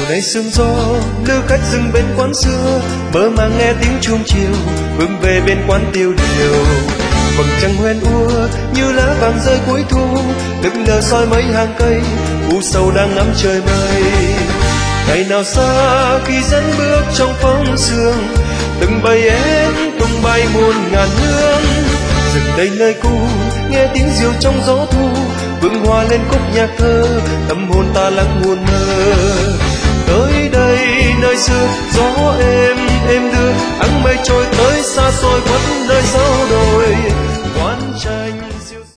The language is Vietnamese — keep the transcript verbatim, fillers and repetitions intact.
này sương gió lữ khách dừng bên quán xưa, mơ màng nghe tiếng chuông chiều hướng về bên quán tiêu điều. Vầng trăng hoen úa như lá vàng rơi cuối thu, lững lờ soi mấy hàng cây u sầu đang ngắm trời mây. Ngày nào xa khi dẫn bước trong phong sương, từng bầy én tung bay muôn ngàn hương. Dừng đây nơi cũ nghe tiếng diều trong gió thu, vương hoa lên khúc nhạc thơ, tâm hồn ta lắng buồn mơ. Tới đây nơi xưa gió êm êm đưa, áng mây trôi tới xa xôi khuất nơi